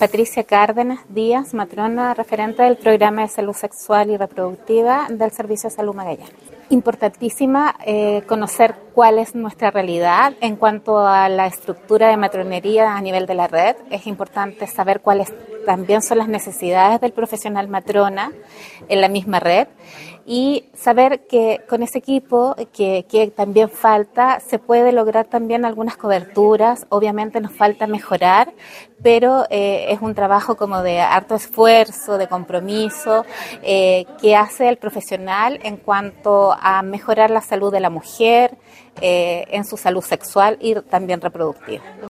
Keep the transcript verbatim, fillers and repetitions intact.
Patricia Cárdenas Díaz, matrona referente del Programa de Salud Sexual y Reproductiva del Servicio de Salud Magallanes. Importantísima eh, conocer cuál es nuestra realidad en cuanto a la estructura de matronería a nivel de la red. Es importante saber cuáles también son las necesidades del profesional matrona en la misma red y saber que con ese equipo que, que también falta se puede lograr también algunas coberturas. Obviamente nos falta mejorar, pero eh, es un trabajo como de harto esfuerzo, de compromiso eh, que hace el profesional en cuanto a mejorar la salud de la mujer, eh, en su salud sexual y también reproductiva.